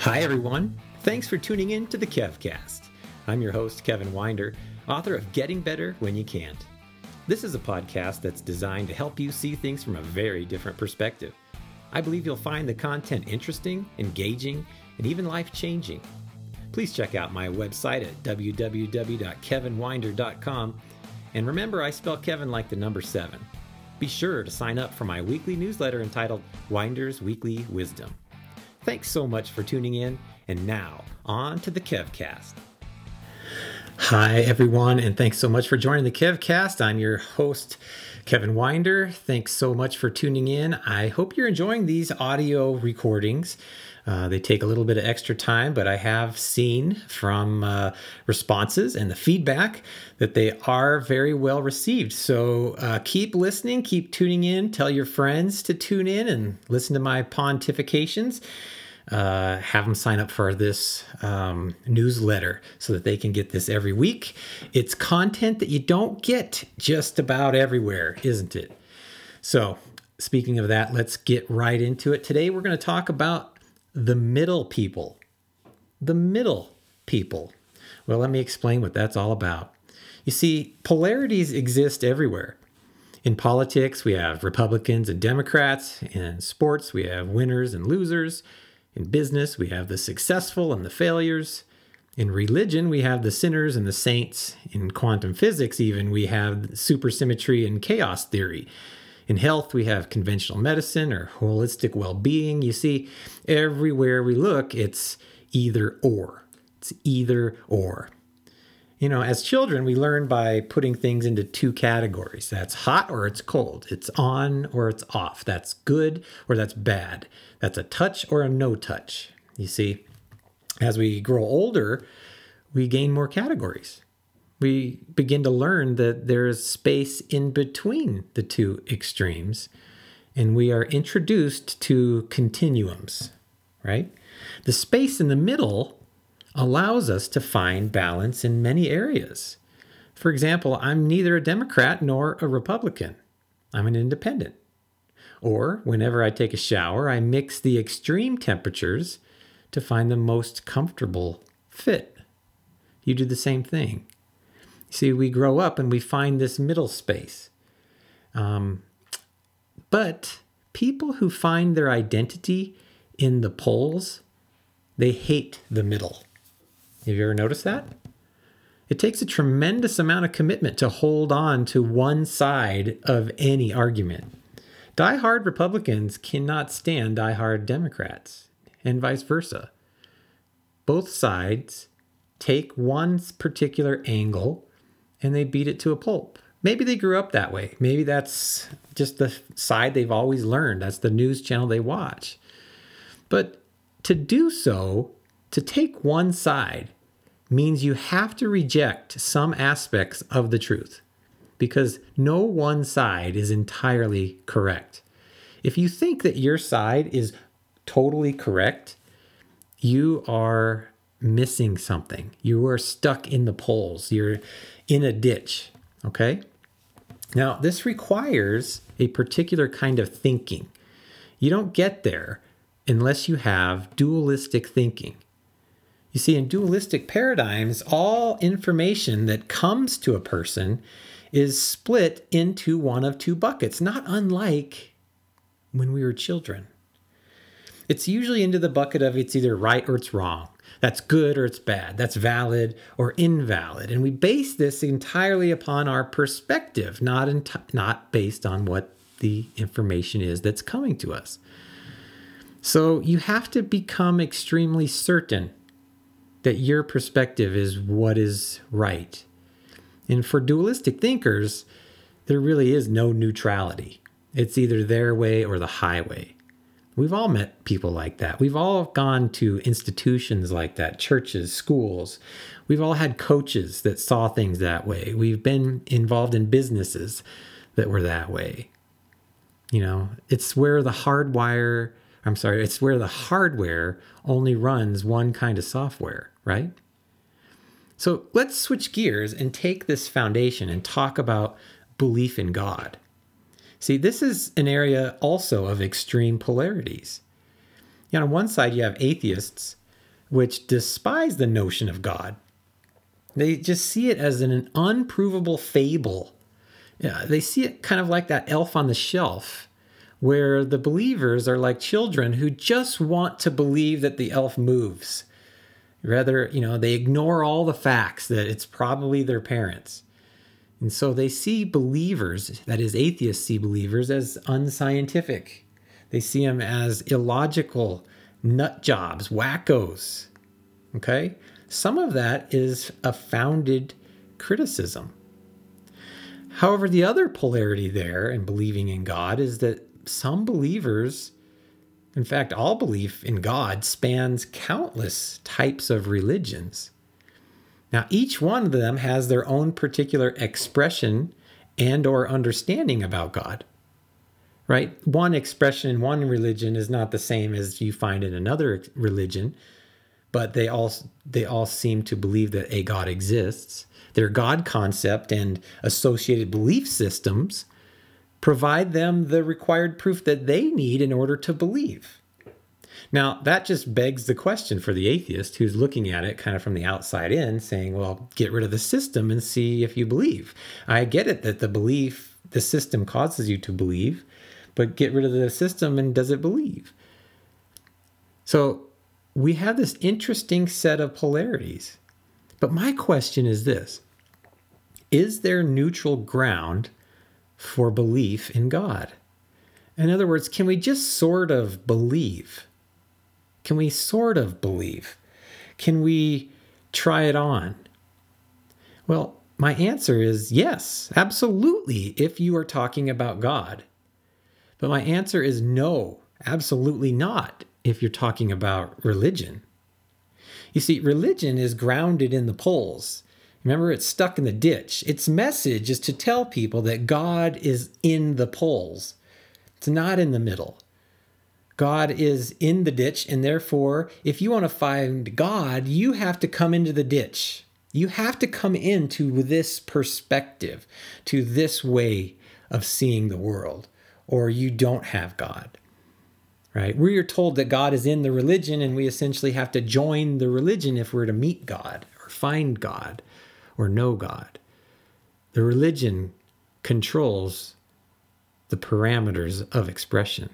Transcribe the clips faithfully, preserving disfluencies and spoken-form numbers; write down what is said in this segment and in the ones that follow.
Hi, everyone. Thanks for tuning in to the KevCast. I'm your host, Kevin Winder, author of Getting Better When You Can't. This is a podcast that's designed to help you see things from a very different perspective. I believe you'll find the content interesting, engaging, and even life-changing. Please check out my website at w w w dot kevin winder dot com. And remember, I spell Kevin like the number seven. Be sure to sign up for my weekly newsletter entitled Winder's Weekly Wisdom. Thanks so much for tuning in, and now, on to the KevCast. Hi, everyone, and thanks so much for joining the KevCast. I'm your host, Kevin Winder. Thanks so much for tuning in. I hope you're enjoying these audio recordings. Uh, they take a little bit of extra time, but I have seen from uh, responses and the feedback that they are very well received. So uh, keep listening, keep tuning in, tell your friends to tune in and listen to my pontifications. Uh, have them sign up for this um, newsletter so that they can get this every week. It's content that you don't get just about everywhere, isn't it? So speaking of that, let's get right into it. Today we're going to talk about the middle people. The middle people. Well, let me explain what that's all about. You see, polarities exist everywhere. In politics, we have Republicans and Democrats. In sports, we have winners and losers. In business, we have the successful and the failures. In religion, we have the sinners and the saints. In quantum physics, even, we have supersymmetry and chaos theory. In health, we have conventional medicine or holistic well-being. You see, everywhere we look, it's either or. It's either or. You know, as children, we learn by putting things into two categories. That's hot or it's cold. It's on or it's off. That's good or that's bad. That's a touch or a no touch. You see, as we grow older, we gain more categories. We begin to learn that there is space in between the two extremes, and we are introduced to continuums, right? The space in the middle allows us to find balance in many areas. For example, I'm neither a Democrat nor a Republican. I'm an independent. Or whenever I take a shower, I mix the extreme temperatures to find the most comfortable fit. You do the same thing. See, we grow up and we find this middle space. Um, but people who find their identity in the poles, they hate the middle. Have you ever noticed that? It takes a tremendous amount of commitment to hold on to one side of any argument. Die-hard Republicans cannot stand die-hard Democrats, and vice versa. Both sides take one particular angle and they beat it to a pulp. Maybe they grew up that way. Maybe that's just the side they've always learned. That's the news channel they watch. But to do so, to take one side, means you have to reject some aspects of the truth, because no one side is entirely correct. If you think that your side is totally correct, you are missing something. You are stuck in the poles. You're in a ditch, okay? Now, this requires a particular kind of thinking. You don't get there unless you have dualistic thinking. You see, in dualistic paradigms, all information that comes to a person is split into one of two buckets, not unlike when we were children. It's usually into the bucket of it's either right or it's wrong. That's good or it's bad. That's valid or invalid. And we base this entirely upon our perspective, not, enti- not based on what the information is that's coming to us. So you have to become extremely certain that your perspective is what is right. And for dualistic thinkers, there really is no neutrality. It's either their way or the highway. We've all met people like that. We've all gone to institutions like that, churches, schools. We've all had coaches that saw things that way. We've been involved in businesses that were that way. You know, it's where the hardwire, I'm sorry, it's where the hardware only runs one kind of software, right? So let's switch gears and take this foundation and talk about belief in God. See, this is an area also of extreme polarities. You know, on one side, you have atheists which despise the notion of God. They just see it as an unprovable fable. Yeah, they see it kind of like that elf on the shelf, where the believers are like children who just want to believe that the elf moves. Rather, you know, they ignore all the facts that it's probably their parents. And so they see believers, that is, atheists see believers, as unscientific. They see them as illogical, nut jobs, wackos. Okay? Some of that is a founded criticism. However, the other polarity there in believing in God is that some believers, in fact, all belief in God, spans countless types of religions. Now, each one of them has their own particular expression and or understanding about God, right? One expression in one religion is not the same as you find in another religion, but they all, they all seem to believe that a God exists. Their God concept and associated belief systems provide them the required proof that they need in order to believe. Now, that just begs the question for the atheist who's looking at it kind of from the outside in, saying, well, get rid of the system and see if you believe. I get it that the belief, the system causes you to believe, but get rid of the system and does it believe? So we have this interesting set of polarities. But my question is this: is there neutral ground for belief in God? In other words, can we just sort of believe? Can we sort of believe? Can we try it on? Well, my answer is yes, absolutely, if you are talking about God. But my answer is no, absolutely not, if you're talking about religion. You see, religion is grounded in the poles. Remember, it's stuck in the ditch. Its message is to tell people that God is in the poles. It's not in the middle. God is in the ditch, and therefore, if you want to find God, you have to come into the ditch. You have to come into this perspective, to this way of seeing the world, or you don't have God. Right? We are told that God is in the religion, and we essentially have to join the religion if we're to meet God, or find God, or know God. The religion controls the parameters of expression.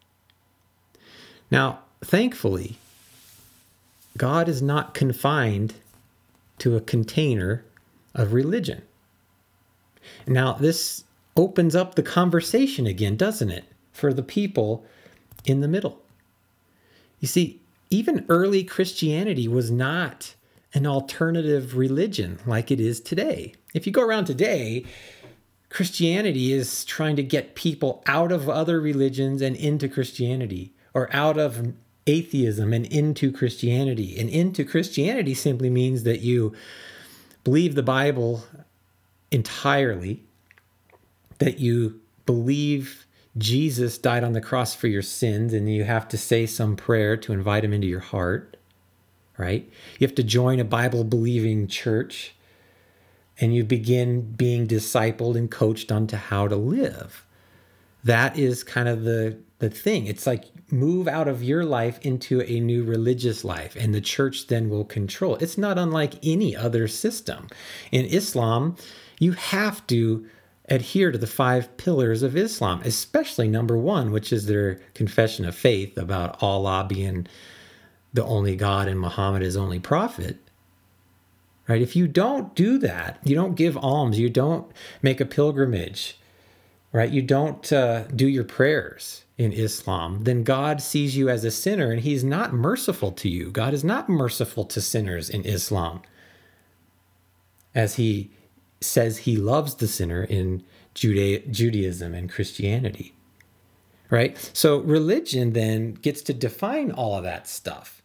Now, thankfully, God is not confined to a container of religion. Now, this opens up the conversation again, doesn't it, for the people in the middle. You see, even early Christianity was not an alternative religion like it is today. If you go around today, Christianity is trying to get people out of other religions and into Christianity, or out of atheism and into Christianity. And into Christianity simply means that you believe the Bible entirely, that you believe Jesus died on the cross for your sins, and you have to say some prayer to invite him into your heart, right? You have to join a Bible-believing church, and you begin being discipled and coached onto how to live. That is kind of the, the thing. It's like move out of your life into a new religious life, and the church then will control. It's not unlike any other system. In Islam, you have to adhere to the five pillars of Islam, especially number one, which is their confession of faith about Allah being the only God and Muhammad is only prophet. Right? If you don't do that, you don't give alms, you don't make a pilgrimage, right? You don't uh, do your prayers in Islam, then God sees you as a sinner, and he's not merciful to you. God is not merciful to sinners in Islam, as he says he loves the sinner in Juda- Judaism and Christianity, right? So religion then gets to define all of that stuff.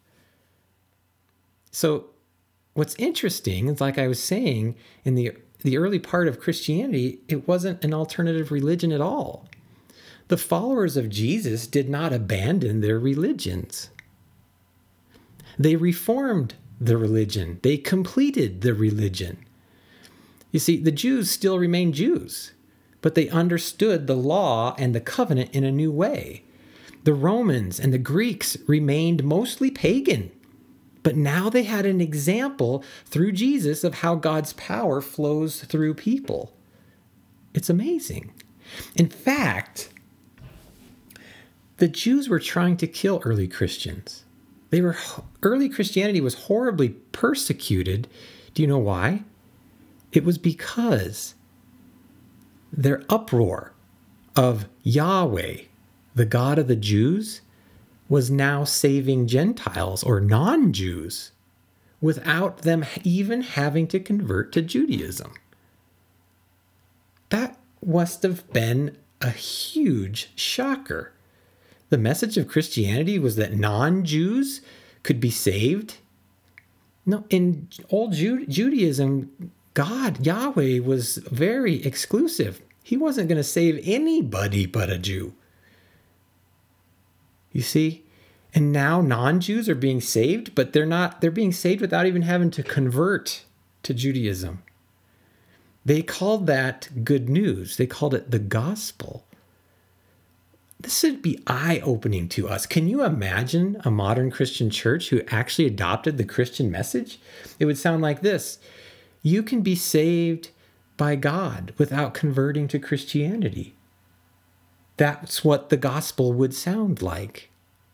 So what's interesting is, like I was saying, in the the early part of Christianity, it wasn't an alternative religion at all. The followers of Jesus did not abandon their religions. They reformed the religion. They completed the religion. You see, the Jews still remained Jews, but they understood the law and the covenant in a new way. The Romans and the Greeks remained mostly pagan, But now they had an example through Jesus of how God's power flows through people. It's amazing. In fact, the Jews were trying to kill early Christians. They were early Christianity was horribly persecuted. Do you know why? It was because their uproar of Yahweh, the God of the Jews, was now saving Gentiles or non-Jews without them even having to convert to Judaism. That must have been a huge shocker. The message of Christianity was that non-Jews could be saved. No, in old Ju- Judaism, God, Yahweh, was very exclusive. He wasn't going to save anybody but a Jew. You see? And now non-Jews are being saved, but they're not, they're being saved without even having to convert to Judaism. They called that good news. They called it the gospel. This should be eye-opening to us. Can you imagine a modern Christian church who actually adopted the Christian message? It would sound like this. You can be saved by God without converting to Christianity. That's what the gospel would sound like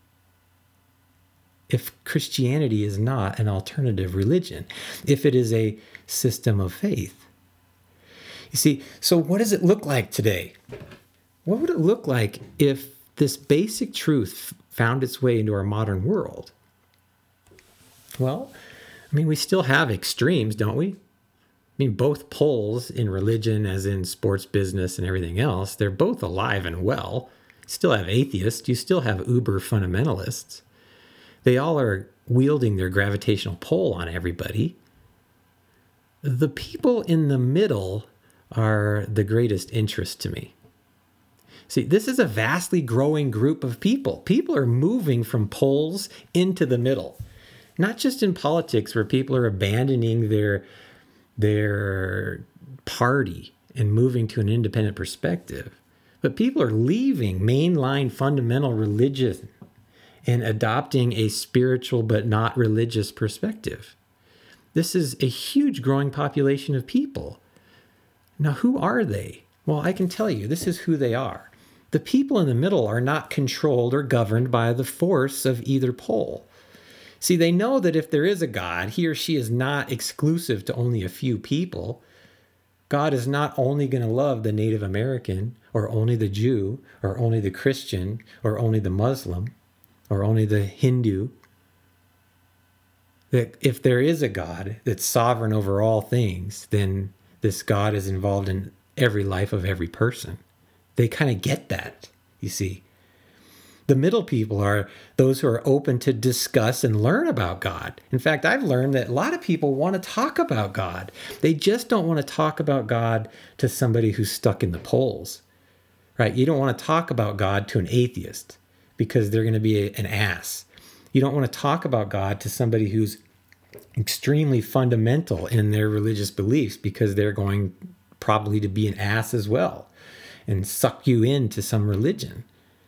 if Christianity is not an alternative religion, if it is a system of faith. You see, so what does it look like today? What would it look like if this basic truth found its way into our modern world? Well, I mean, we still have extremes, don't we? I mean, both poles in religion, as in sports business and everything else, they're both alive and well. You still have atheists. You still have uber fundamentalists. They all are wielding their gravitational pull on everybody. The people in the middle are the greatest interest to me. See, this is a vastly growing group of people. People are moving from poles into the middle. Not just in politics, where people are abandoning their their party and moving to an independent perspective. But people are leaving mainline fundamental religion and adopting a spiritual but not religious perspective. This is a huge growing population of people. Now, who are they? Well, I can tell you, this is who they are. The people in the middle are not controlled or governed by the force of either pole. See, they know that if there is a God, he or she is not exclusive to only a few people. God is not only going to love the Native American, or only the Jew, or only the Christian, or only the Muslim, or only the Hindu. That if there is a God that's sovereign over all things, then this God is involved in every life of every person. They kind of get that, you see. The middle people are those who are open to discuss and learn about God. In fact, I've learned that a lot of people want to talk about God. They just don't want to talk about God to somebody who's stuck in the poles, right? You don't want to talk about God to an atheist because they're going to be a, an ass. You don't want to talk about God to somebody who's extremely fundamental in their religious beliefs because they're going probably to be an ass as well and suck you into some religion.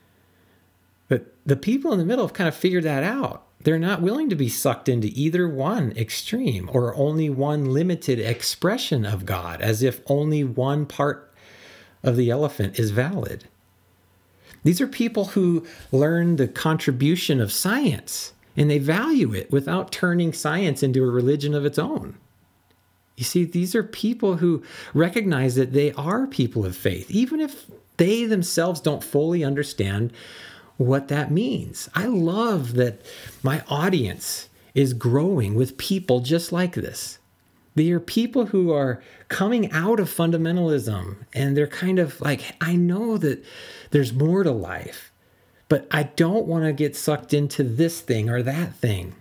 But the people in the middle have kind of figured that out. They're not willing to be sucked into either one extreme or only one limited expression of God, as if only one part of the elephant is valid. These are people who learn the contribution of science, and they value it without turning science into a religion of its own. You see, these are people who recognize that they are people of faith, even if they themselves don't fully understand what that means. I love that my audience is growing with people just like this. They are people who are coming out of fundamentalism, and they're kind of like, I know that there's more to life, but I don't want to get sucked into this thing or that thing.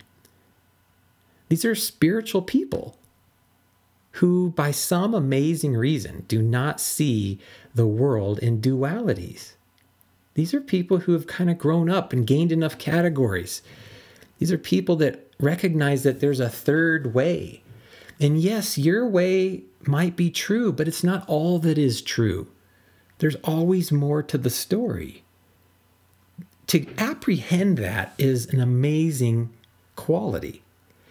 These are spiritual people who, by some amazing reason, do not see the world in dualities. These are people who have kind of grown up and gained enough categories. These are people that recognize that there's a third way. And yes, your way might be true, but it's not all that is true. There's always more to the story. To apprehend that is an amazing quality.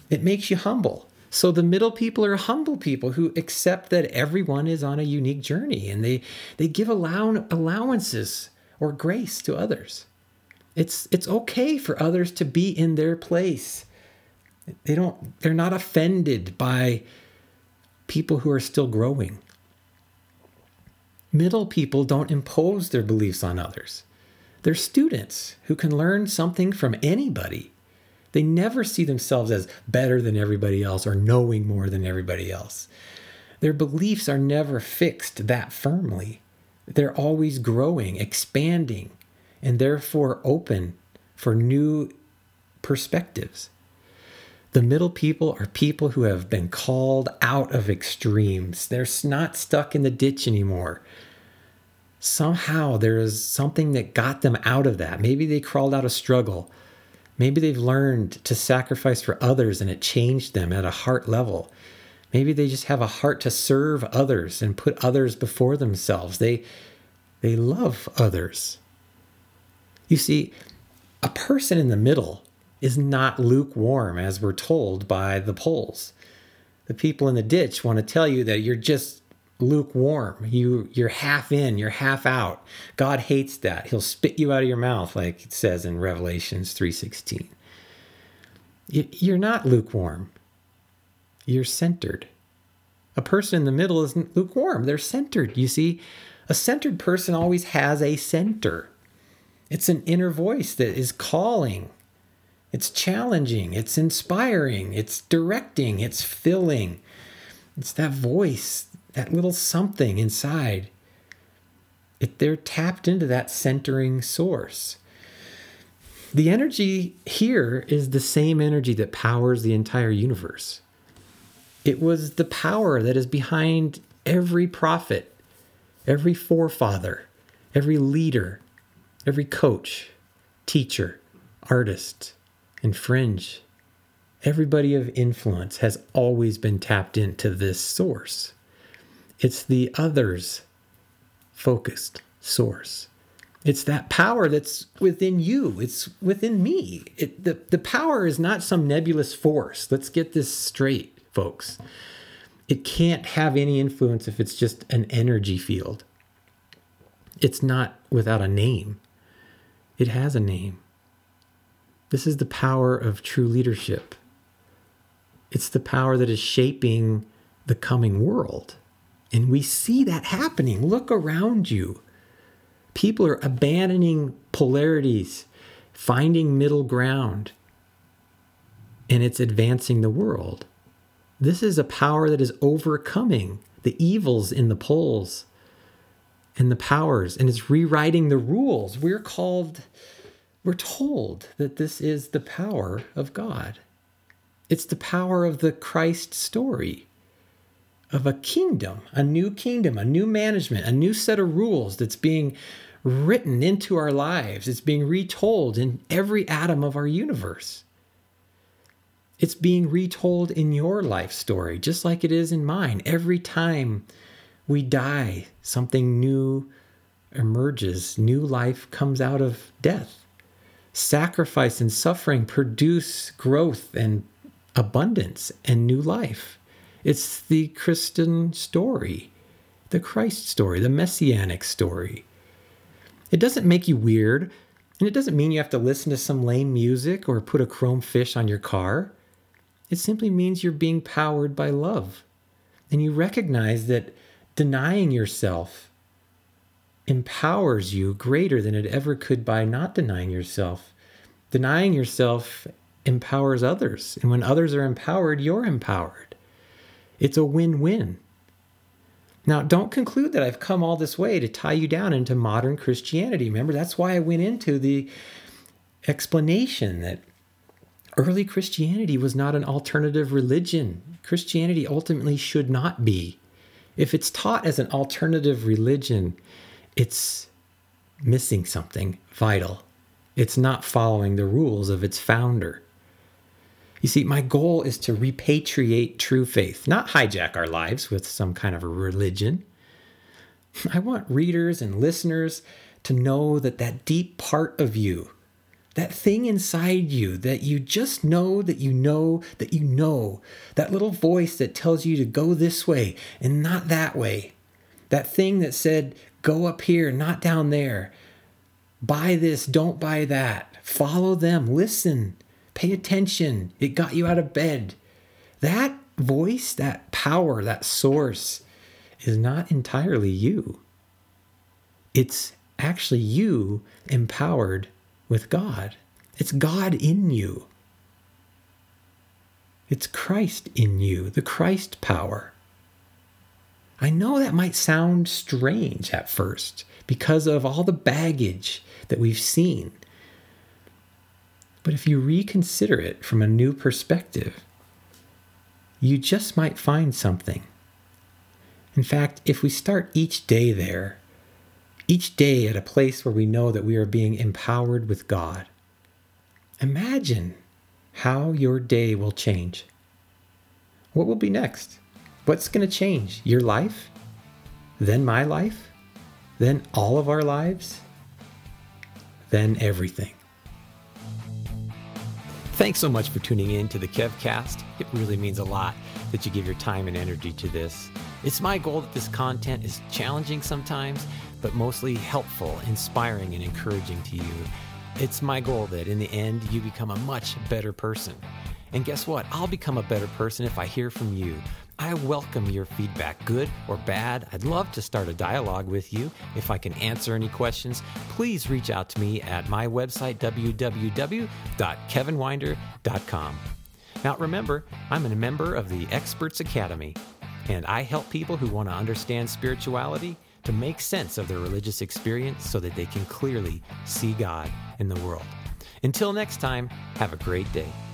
It makes you humble. So the middle people are humble people who accept that everyone is on a unique journey, and they, they give allow- allowances or grace to others. It's, it's okay for others to be in their place. They don't, they're not offended by people who are still growing. Middle people don't impose their beliefs on others. They're students who can learn something from anybody. They never see themselves as better than everybody else or knowing more than everybody else. Their beliefs are never fixed that firmly. They're always growing, expanding, and therefore open for new perspectives. The middle people are people who have been called out of extremes. They're not stuck in the ditch anymore. Somehow there is something that got them out of that. Maybe they crawled out of struggle. Maybe they've learned to sacrifice for others and it changed them at a heart level. Maybe they just have a heart to serve others and put others before themselves. They, they love others. You see, a person in the middle is not lukewarm, as we're told by the polls. The people in the ditch want to tell you that you're just lukewarm. You, you're half in, you're half out. God hates that. He'll spit you out of your mouth, like it says in Revelations three sixteen. You, you're not lukewarm. You're centered. A person in the middle isn't lukewarm. They're centered. You see, a centered person always has a center. It's an inner voice that is calling. It's challenging. It's inspiring. It's directing. It's filling. It's that voice, that little something inside. It, they're tapped into that centering source. The energy here is the same energy that powers the entire universe. It was the power that is behind every prophet, every forefather, every leader, every coach, teacher, artist, and fringe. Everybody of influence has always been tapped into this source. It's the others focused source. It's that power that's within you. It's within me. It, the, the power is not some nebulous force. Let's get this straight, folks. It can't have any influence if it's just an energy field. It's not without a name. It has a name. This is the power of true leadership. It's the power that is shaping the coming world. And we see that happening. Look around you. People are abandoning polarities, finding middle ground, and it's advancing the world. This is a power that is overcoming the evils in the polls and the powers, and it's rewriting the rules. We're called, we're told that this is the power of God. It's the power of the Christ story, of a kingdom, a new kingdom, a new management, a new set of rules that's being written into our lives. It's being retold in every atom of our universe. It's being retold in your life story, just like it is in mine. Every time we die, something new emerges. New life comes out of death. Sacrifice and suffering produce growth and abundance and new life. It's the Christian story, the Christ story, the Messianic story. It doesn't make you weird, and it doesn't mean you have to listen to some lame music or put a chrome fish on your car. It simply means you're being powered by love, and you recognize that denying yourself empowers you greater than it ever could by not denying yourself. Denying yourself empowers others, and when others are empowered, you're empowered. It's a win-win. Now, don't conclude that I've come all this way to tie you down into modern Christianity. Remember, that's why I went into the explanation that early Christianity was not an alternative religion. Christianity ultimately should not be. If it's taught as an alternative religion, it's missing something vital. It's not following the rules of its founder. You see, my goal is to repatriate true faith, not hijack our lives with some kind of a religion. I want readers and listeners to know that that deep part of you that thing inside you that you just know that you know that you know, that little voice that tells you to go this way and not that way, that thing that said, go up here, not down there, buy this, don't buy that, follow them, listen, pay attention, it got you out of bed. That voice, that power, that source is not entirely you. It's actually you empowered with God. It's God in you. It's Christ in you, the Christ power. I know that might sound strange at first because of all the baggage that we've seen. But if you reconsider it from a new perspective, you just might find something. In fact, if we start each day there, each day at a place where we know that we are being empowered with God, imagine how your day will change. What will be next? What's going to change? Your life? Then my life? Then all of our lives? Then everything. Thanks so much for tuning in to the KevCast. It really means a lot that you give your time and energy to this. It's my goal that this content is challenging sometimes, but mostly helpful, inspiring, and encouraging to you. It's my goal that in the end, you become a much better person. And guess what? I'll become a better person if I hear from you. I welcome your feedback, good or bad. I'd love to start a dialogue with you. If I can answer any questions, please reach out to me at my website, w w w dot kevin winder dot com. Now remember, I'm a member of the Experts Academy, and I help people who want to understand spirituality to make sense of their religious experience so that they can clearly see God in the world. Until next time, have a great day.